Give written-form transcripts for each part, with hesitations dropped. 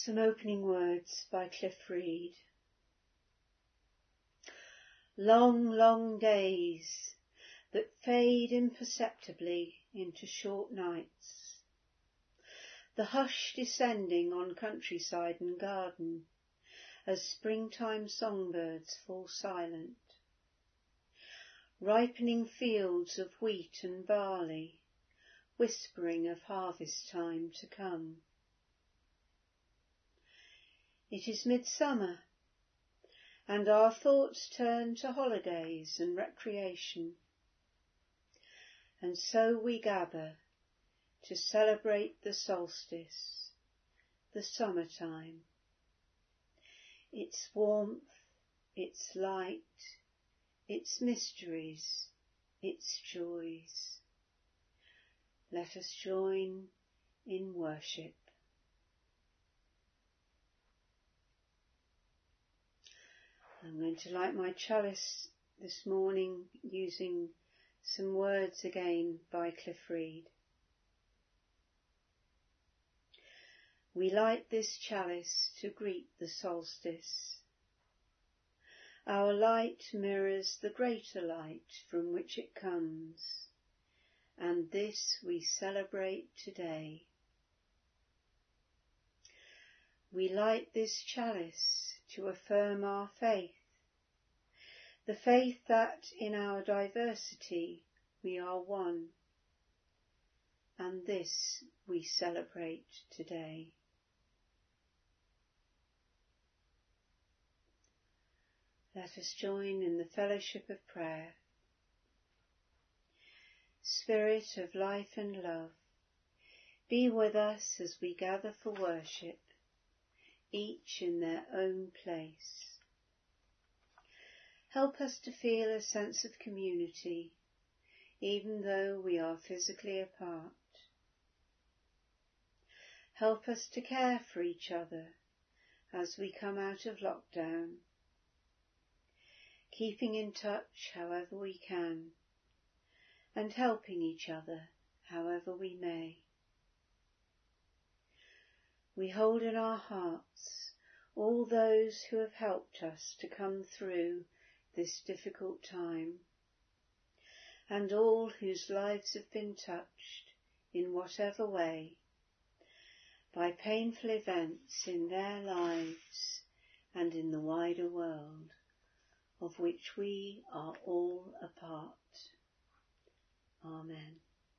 Some opening words by Cliff Reed. Long, long days that fade imperceptibly into short nights, the hush descending on countryside and garden as springtime songbirds fall silent, ripening fields of wheat and barley, whispering of harvest time to come. It is midsummer, and our thoughts turn to holidays and recreation, and so we gather to celebrate the solstice, the summertime, its warmth, its light, its mysteries, its joys. Let us join in worship. I'm going to light my chalice this morning using some words again by Cliff Reed. We light this chalice to greet the solstice. Our light mirrors the greater light from which it comes, and this we celebrate today. We light this chalice to affirm our faith, the faith that in our diversity we are one, and this we celebrate today. Let us join in the fellowship of prayer. Spirit of life and love, be with us as we gather for worship, each in their own place. Help us to feel a sense of community, even though we are physically apart. Help us to care for each other as we come out of lockdown, keeping in touch however we can, and helping each other however we may. We hold in our hearts all those who have helped us to come through this difficult time, and all whose lives have been touched in whatever way by painful events in their lives and in the wider world of which we are all a part. Amen.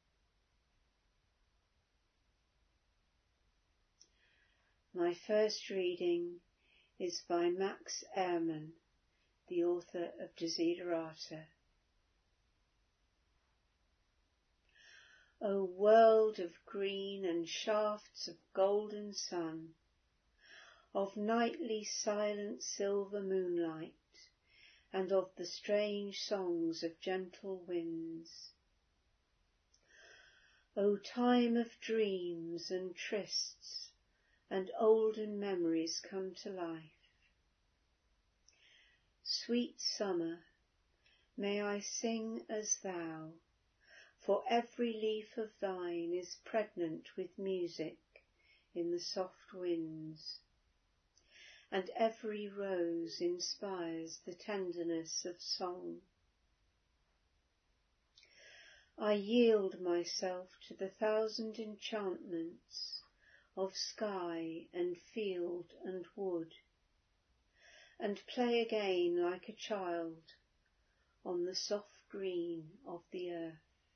My first reading is by Max Ehrmann, the author of Desiderata. O world of green and shafts of golden sun, of nightly silent silver moonlight, and of the strange songs of gentle winds. O time of dreams and trysts, and olden memories come to life. Sweet summer, may I sing as thou, for every leaf of thine is pregnant with music in the soft winds, and every rose inspires the tenderness of song. I yield myself to the thousand enchantments of sky and field and wood, and play again like a child on the soft green of the earth.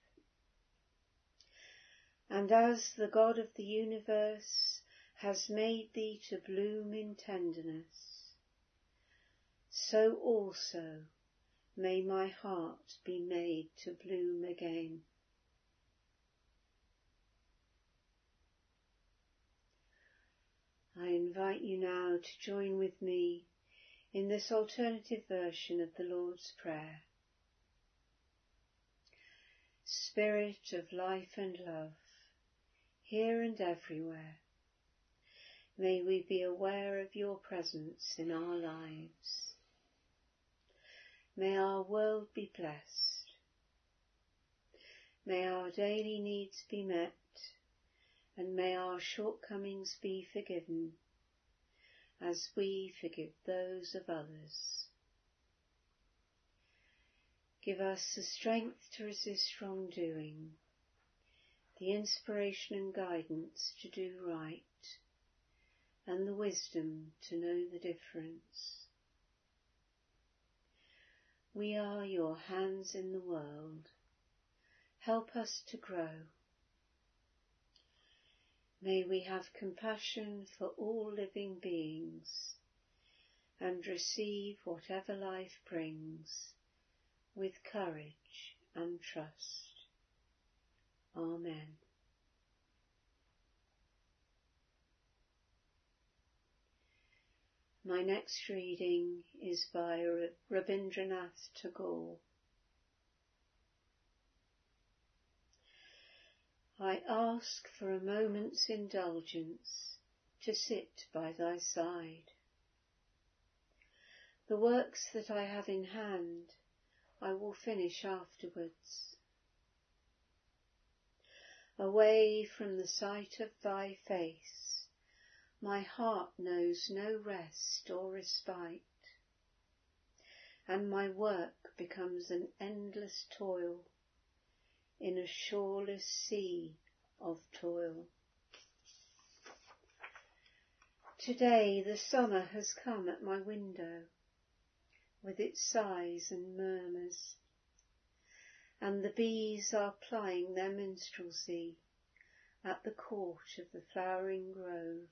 And as the God of the universe has made thee to bloom in tenderness, so also may my heart be made to bloom again. I invite you now to join with me in this alternative version of the Lord's Prayer. Spirit of life and love, here and everywhere, may we be aware of your presence in our lives. May our world be blessed. May our daily needs be met, and may our shortcomings be forgiven as we forgive those of others. Give us the strength to resist wrongdoing, the inspiration and guidance to do right, and the wisdom to know the difference. We are your hands in the world. Help us to grow. May we have compassion for all living beings and receive whatever life brings with courage and trust. Amen. My next reading is by Rabindranath Tagore. I ask for a moment's indulgence to sit by thy side. The works that I have in hand I will finish afterwards. Away from the sight of thy face, my heart knows no rest or respite, and my work becomes an endless toil in a shoreless sea of toil. Today the summer has come at my window with its sighs and murmurs, and the bees are plying their minstrelsy at the court of the flowering grove.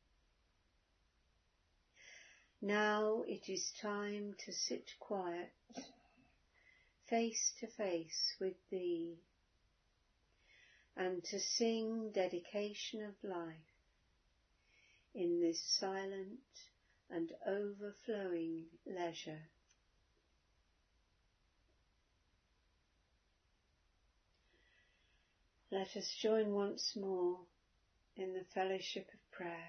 Now it is time to sit quiet, face to face with thee, and to sing dedication of life in this silent and overflowing leisure. Let us join once more in the fellowship of prayer.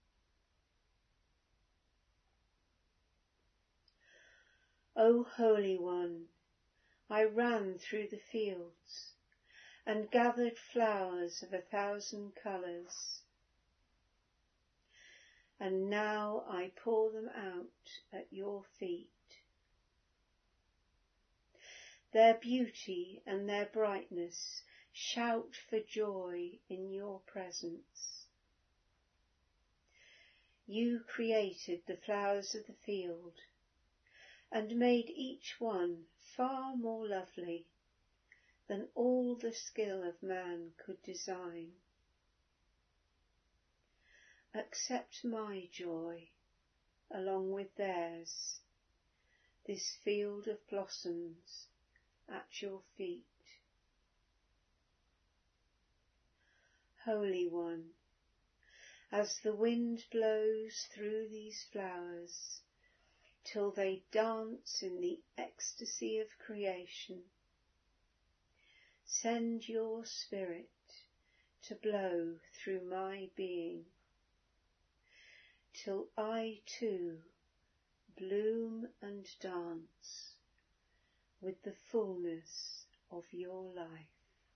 O Holy One, I ran through the fields and gathered flowers of 1,000 colours, and now I pour them out at your feet. Their beauty and their brightness shout for joy in your presence. You created the flowers of the field and made each one far more lovely than all the skill of man could design. Accept my joy along with theirs, this field of blossoms at your feet. Holy One, as the wind blows through these flowers till they dance in the ecstasy of creation, send your spirit to blow through my being, till I too bloom and dance with the fullness of your life.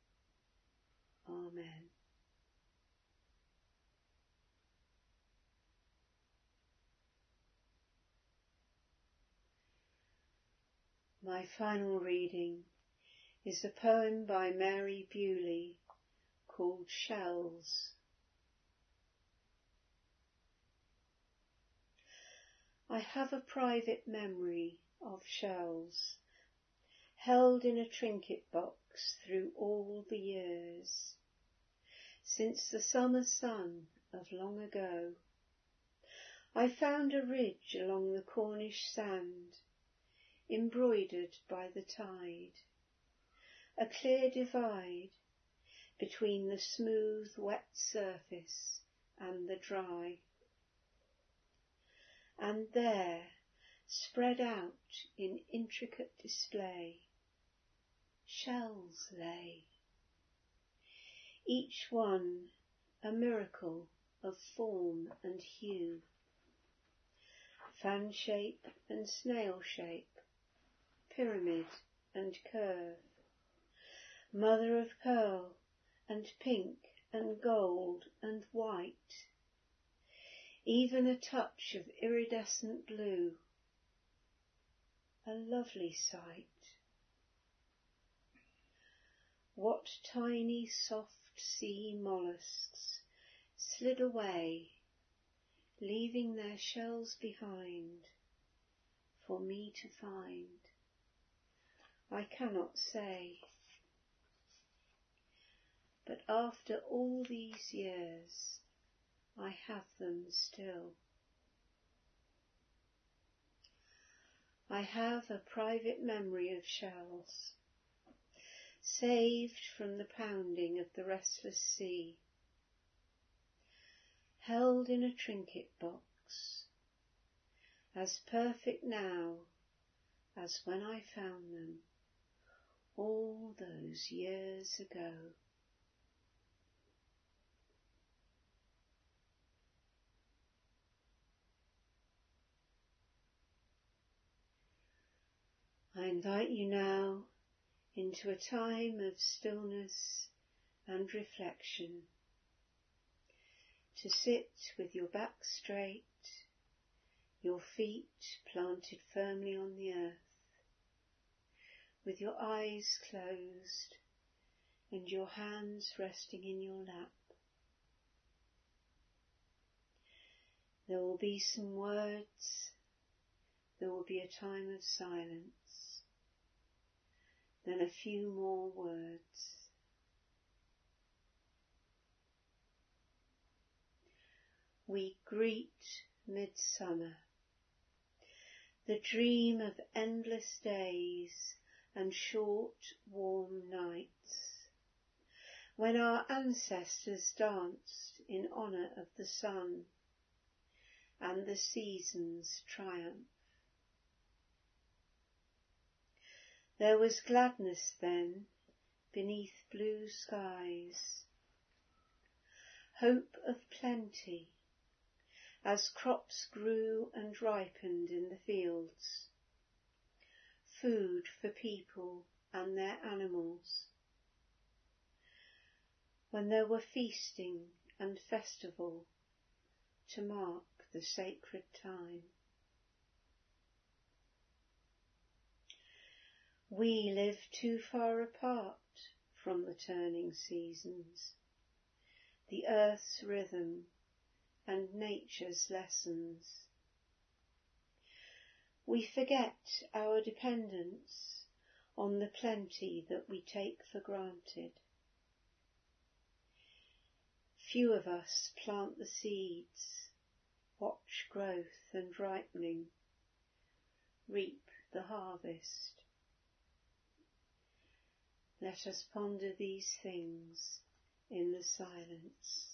Amen. My final reading is a poem by Mary Bewley called Shells. I have a private memory of shells, held in a trinket box through all the years, since the summer sun of long ago. I found a ridge along the Cornish sand, embroidered by the tide, a clear divide between the smooth wet surface and the dry. And there, spread out in intricate display, shells lay, each one a miracle of form and hue, fan shape and snail shape, pyramid and curve, mother of pearl and pink and gold and white, even a touch of iridescent blue. A lovely sight. What tiny soft sea mollusks slid away, leaving their shells behind for me to find, I cannot say. But after all these years, I have them still. I have a private memory of shells, saved from the pounding of the restless sea, held in a trinket box, as perfect now as when I found them all those years ago. I invite you now into a time of stillness and reflection, to sit with your back straight, your feet planted firmly on the earth, with your eyes closed and your hands resting in your lap. There will be some words, there will be a time of silence, then a few more words. We greet midsummer, the dream of endless days and short, warm nights, when our ancestors danced in honour of the sun and the season's triumph. There was gladness then beneath blue skies, hope of plenty as crops grew and ripened in the fields, food for people and their animals, when there were feasting and festival to mark the sacred time. We live too far apart from the turning seasons, the earth's rhythm and nature's lessons. We forget our dependence on the plenty that we take for granted. Few of us plant the seeds, watch growth and ripening, reap the harvest. Let us ponder these things in the silence.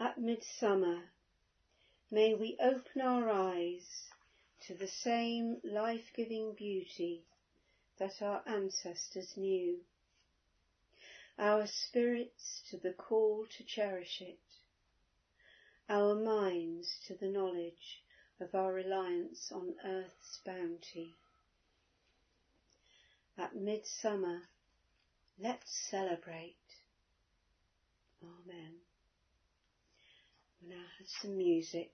At midsummer, may we open our eyes to the same life-giving beauty that our ancestors knew, our spirits to the call to cherish it, our minds to the knowledge of our reliance on earth's bounty. At midsummer, let's celebrate. Amen. We'll now have some music.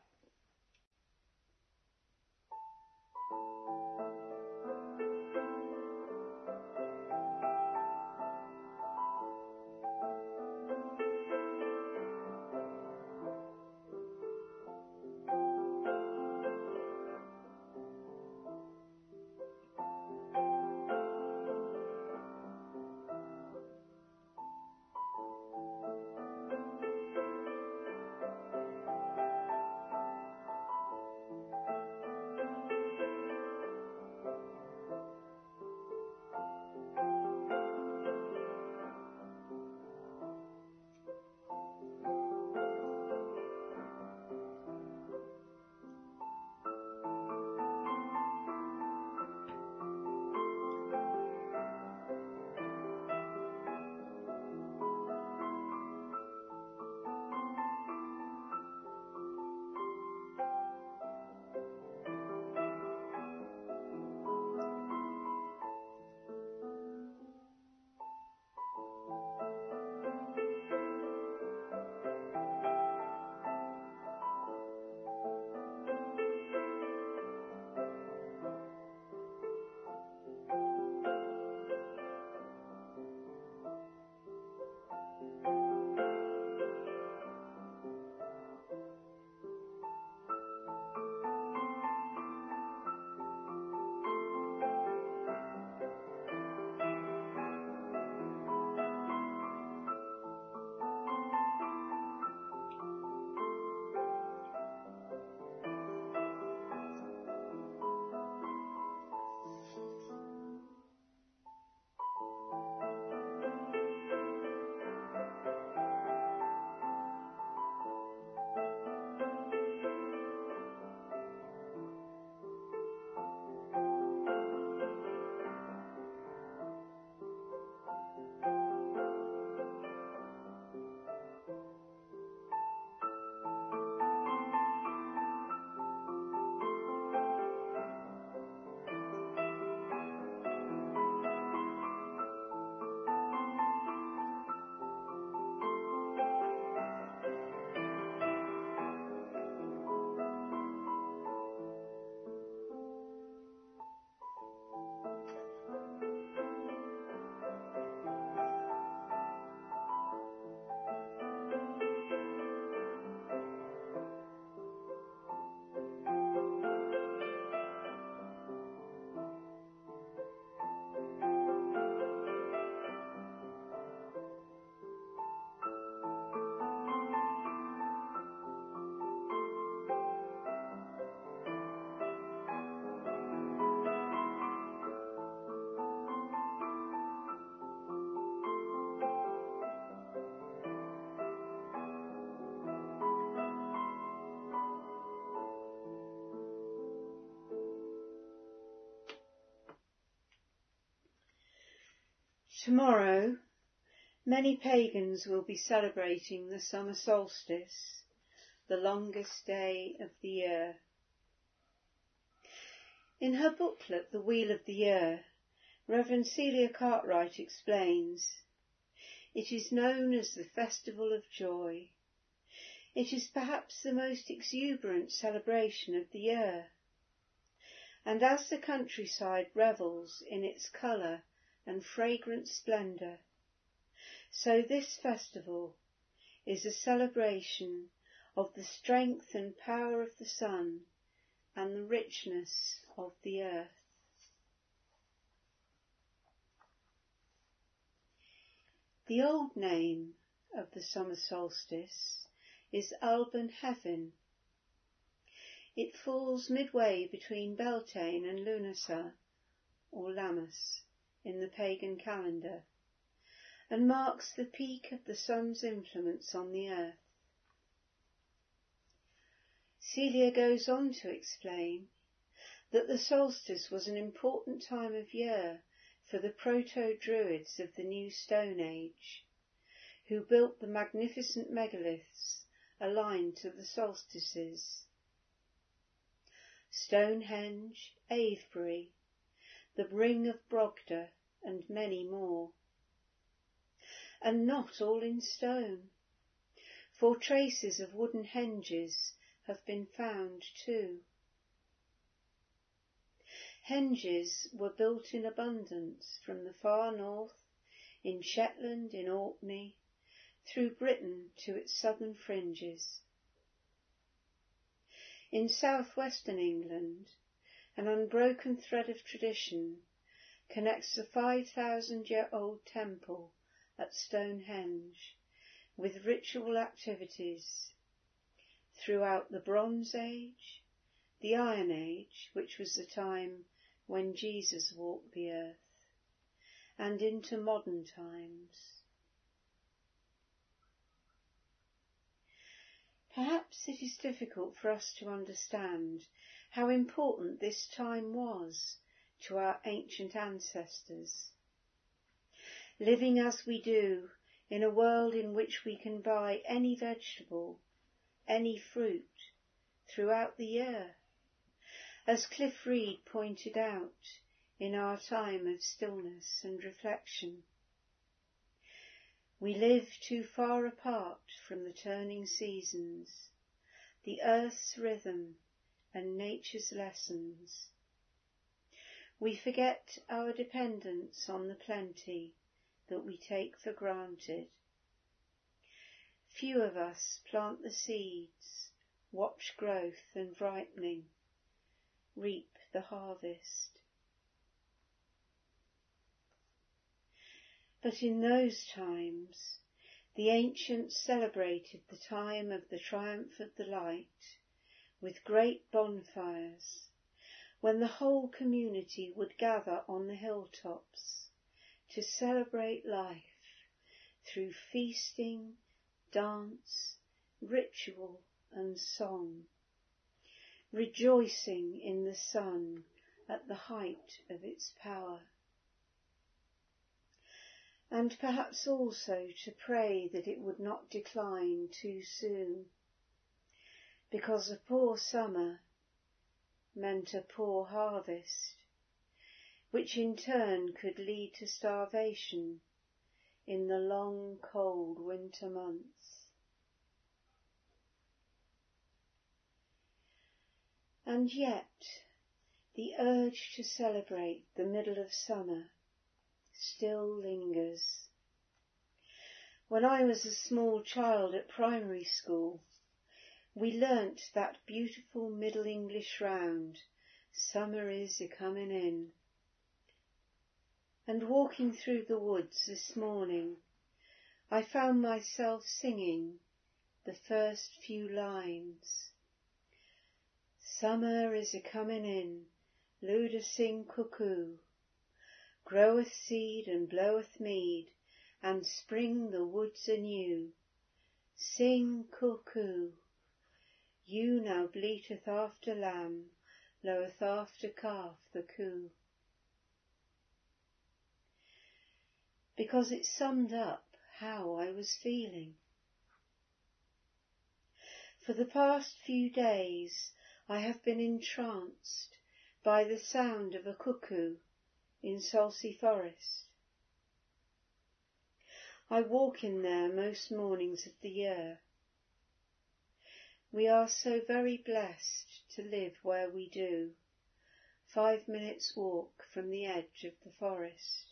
Tomorrow, many pagans will be celebrating the summer solstice, the longest day of the year. In her booklet, The Wheel of the Year, Reverend Celia Cartwright explains, "It is known as the Festival of Joy. It is perhaps the most exuberant celebration of the year. And as the countryside revels in its colour and fragrant splendour, so this festival is a celebration of the strength and power of the sun and the richness of the earth." The old name of the summer solstice is Alban Hefin. It falls midway between Beltane and Lughnasadh, or Lammas, in the pagan calendar, and marks the peak of the sun's influence on the earth. Celia goes on to explain that the solstice was an important time of year for the proto-druids of the New Stone Age, who built the magnificent megaliths aligned to the solstices. Stonehenge, Avebury, the Ring of Brogda, and many more. And not all in stone, for traces of wooden henges have been found too. Henges were built in abundance from the far north, in Shetland, in Orkney, through Britain to its southern fringes. In southwestern England, an unbroken thread of tradition connects the 5,000-year-old temple at Stonehenge with ritual activities throughout the Bronze Age, the Iron Age, which was the time when Jesus walked the earth, and into modern times. Perhaps it is difficult for us to understand how important this time was to our ancient ancestors. Living as we do in a world in which we can buy any vegetable, any fruit, throughout the year, as Cliff Reed pointed out in our time of stillness and reflection. We live too far apart from the turning seasons, the earth's rhythm and nature's lessons. We forget our dependence on the plenty that we take for granted. Few of us plant the seeds, watch growth and ripening, reap the harvest. But in those times, the ancients celebrated the time of the triumph of the light with great bonfires, when the whole community would gather on the hilltops to celebrate life through feasting, dance, ritual and song, rejoicing in the sun at the height of its power. And perhaps also to pray that it would not decline too soon, because a poor summer meant a poor harvest, which in turn could lead to starvation in the long, cold winter months. And yet, the urge to celebrate the middle of summer still lingers. When I was a small child at primary school, we learnt that beautiful Middle English round, "Summer is a-comin' in." And walking through the woods this morning, I found myself singing the first few lines. "Summer is a-comin' in, Luda sing cuckoo, groweth seed and bloweth mead, and spring the woods anew. Sing cuckoo, ewe now bleateth after lamb, loweth after calf the coo." Because it summed up how I was feeling. For the past few days I have been entranced by the sound of a cuckoo in Salsey Forest. I walk in there most mornings of the year. We are so very blessed to live where we do, 5 minutes' walk from the edge of the forest.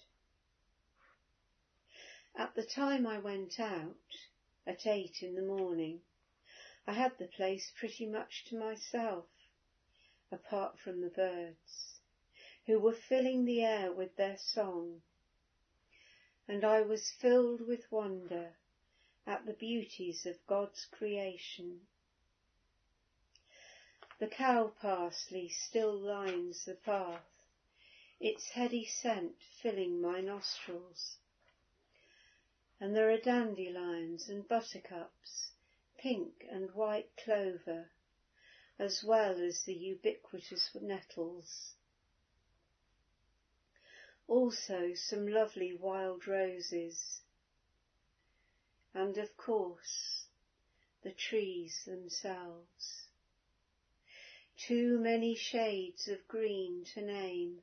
At the time I went out, at 8 in the morning, I had the place pretty much to myself, apart from the birds, who were filling the air with their song, and I was filled with wonder at the beauties of God's creation. The cow parsley still lines the path, its heady scent filling my nostrils, and there are dandelions and buttercups, pink and white clover, as well as the ubiquitous nettles. Also some lovely wild roses, and of course the trees themselves. Too many shades of green to name.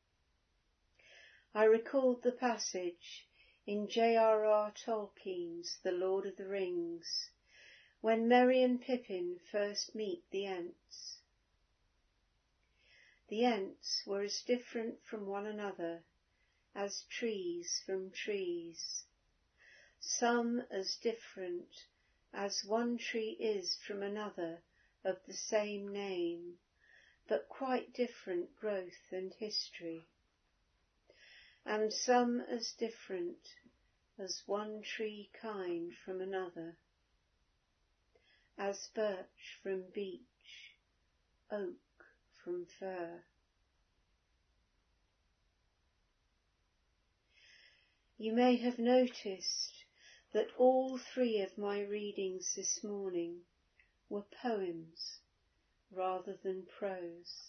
I recalled the passage in J.R.R. Tolkien's The Lord of the Rings, when Merry and Pippin first meet the Ents. The Ents were as different from one another as trees from trees, some as different as one tree is from another of the same name, but quite different growth and history, and some as different as one tree kind from another, as birch from beech, oak from fir. You may have noticed that all three of my readings this morning were poems rather than prose.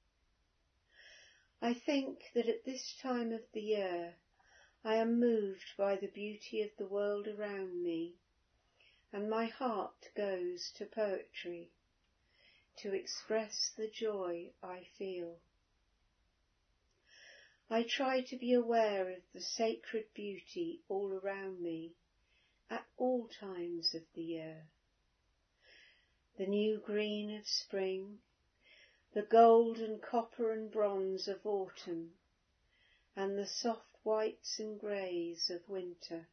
I think that at this time of the year I am moved by the beauty of the world around me, and my heart goes to poetry to express the joy I feel. I try to be aware of the sacred beauty all around me at all times of the year. The new green of spring, the gold and copper and bronze of autumn, and the soft whites and greys of winter.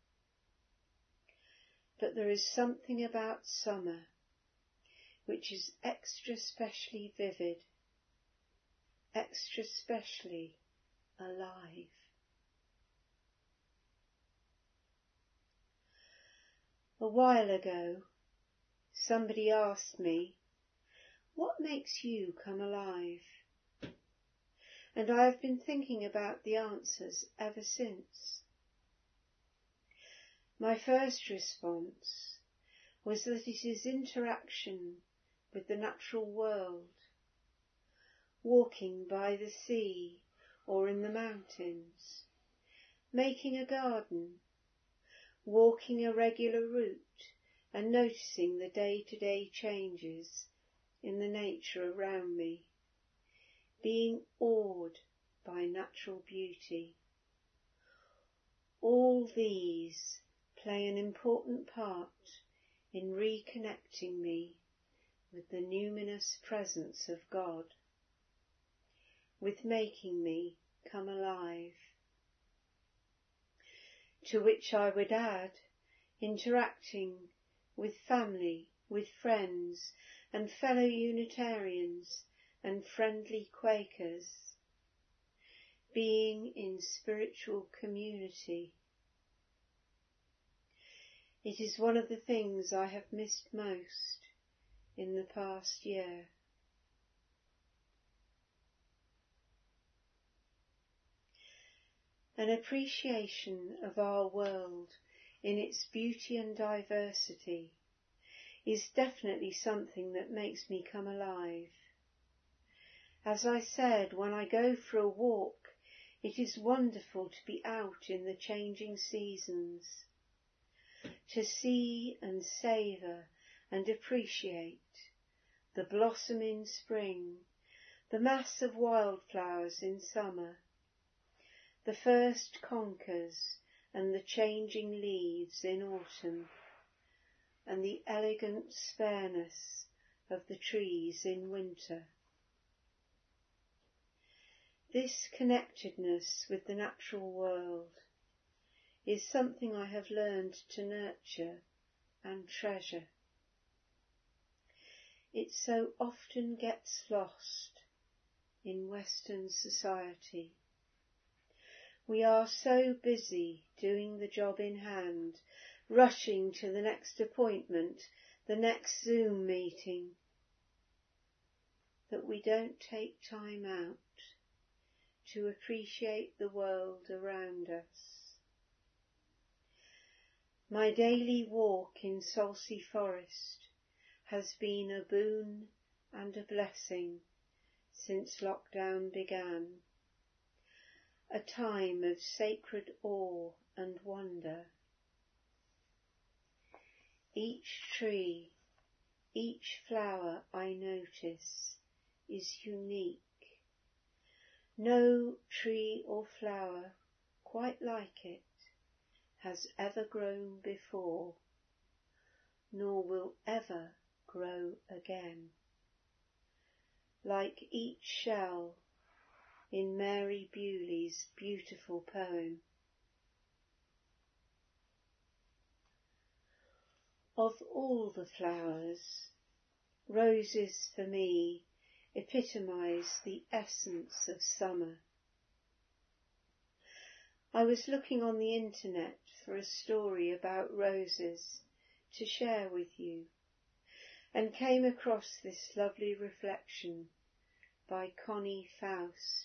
But there is something about summer which is extra specially vivid, extra specially alive. A while ago, somebody asked me, "What makes you come alive?" And I have been thinking about the answers ever since. My first response was that it is interaction with the natural world, walking by the sea or in the mountains, making a garden, walking a regular route and noticing the day-to-day changes in the nature around me, being awed by natural beauty. All these play an important part in reconnecting me with the numinous presence of God, with making me come alive. To which I would add interacting with family, with friends and fellow Unitarians and friendly Quakers, being in spiritual community. It is one of the things I have missed most in the past year. An appreciation of our world in its beauty and diversity is definitely something that makes me come alive. As I said, when I go for a walk, it is wonderful to be out in the changing seasons, to see and savour and appreciate the blossom in spring, the mass of wildflowers in summer, the first conkers and the changing leaves in autumn, and the elegant spareness of the trees in winter. This connectedness with the natural world is something I have learned to nurture and treasure. It so often gets lost in Western society. We are so busy doing the job in hand, rushing to the next appointment, the next Zoom meeting, that we don't take time out to appreciate the world around us. My daily walk in Salsey Forest has been a boon and a blessing since lockdown began. A time of sacred awe and wonder. Each tree, each flower I notice is unique. No tree or flower quite like it has ever grown before, nor will ever grow again. Like each shell in Mary Bewley's beautiful poem. Of all the flowers, roses for me epitomise the essence of summer. I was looking on the internet for a story about roses to share with you, and came across this lovely reflection by Connie Faust.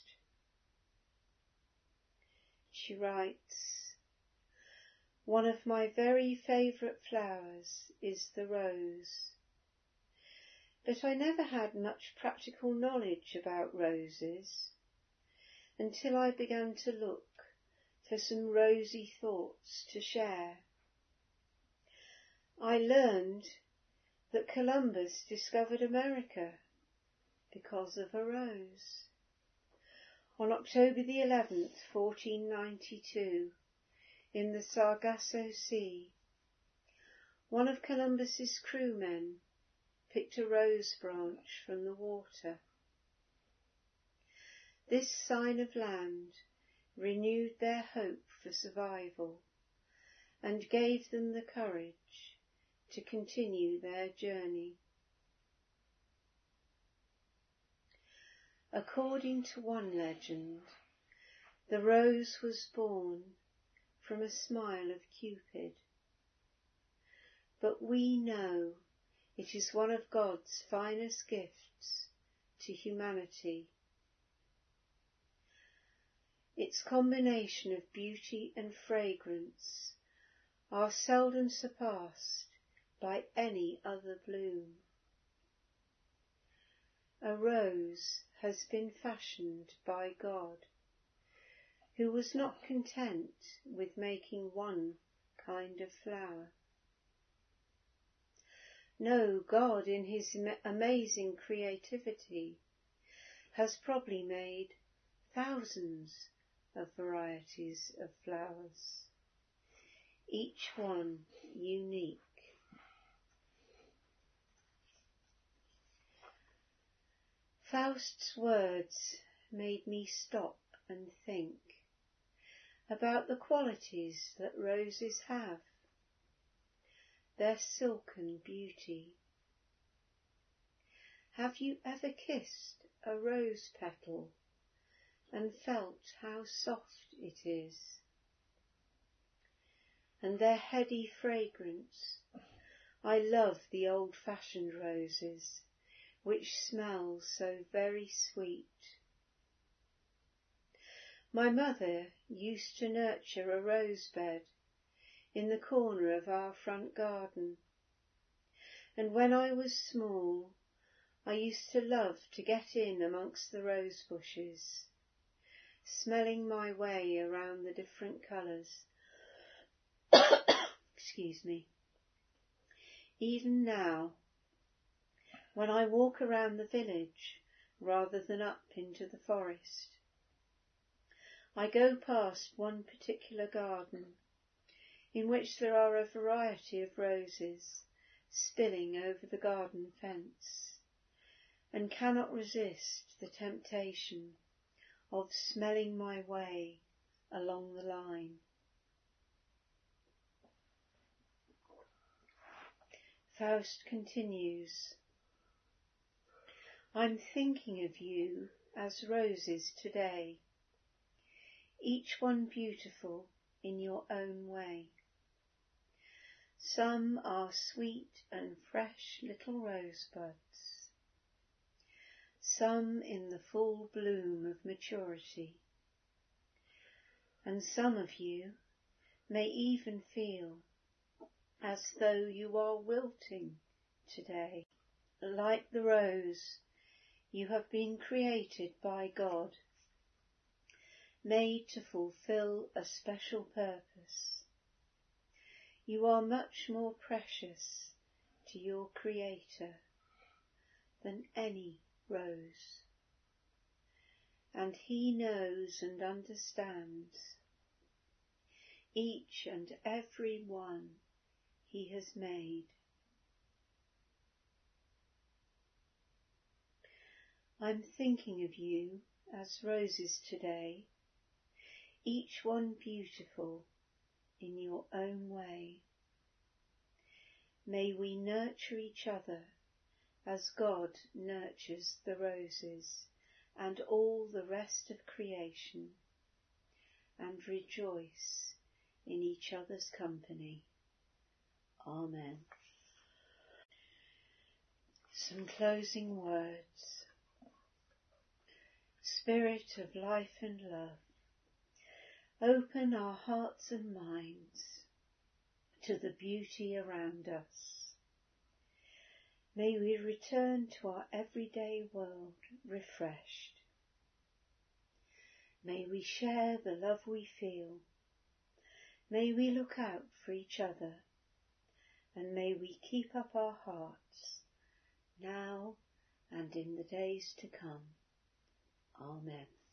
She writes, "One of my very favourite flowers is the rose, but I never had much practical knowledge about roses until I began to look for some rosy thoughts to share. I learned that Columbus discovered America because of a rose. On October the 11th, 1492, in the Sargasso Sea, one of Columbus's crewmen picked a rose branch from the water. This sign of land renewed their hope for survival and gave them the courage to continue their journey. According to one legend, the rose was born from a smile of Cupid, but we know it is one of God's finest gifts to humanity. Its combination of beauty and fragrance are seldom surpassed by any other bloom. A rose has been fashioned by God, who was not content with making one kind of flower. No, God, in his amazing creativity, has probably made thousands of varieties of flowers, each one unique. Faust's words made me stop and think about the qualities that roses have, their silken beauty. Have you ever kissed a rose petal and felt how soft it is? And their heady fragrance. I love the old-fashioned roses, which smell so very sweet. My mother used to nurture a rose bed in the corner of our front garden, and when I was small I used to love to get in amongst the rose bushes, smelling my way around the different colours. Excuse me. Even now, when I walk around the village rather than up into the forest, I go past one particular garden in which there are a variety of roses spilling over the garden fence, and cannot resist the temptation of smelling my way along the line. Faust continues, I'm thinking of you as roses today, each one beautiful in your own way. Some are sweet and fresh little rosebuds, some in the full bloom of maturity, and some of you may even feel as though you are wilting today. like the rose, you have been created by God, made to fulfill a special purpose. You are much more precious to your Creator than any rose, and He knows and understands each and every one He has made. I'm thinking of you as roses today, each one beautiful in your own way. May we nurture each other as God nurtures the roses and all the rest of creation, and rejoice in each other's company. Amen. Some closing words. Spirit of life and love, open our hearts and minds to the beauty around us. May we return to our everyday world refreshed. May we share the love we feel. May we look out for each other, and may we keep up our hearts now and in the days to come. Amen.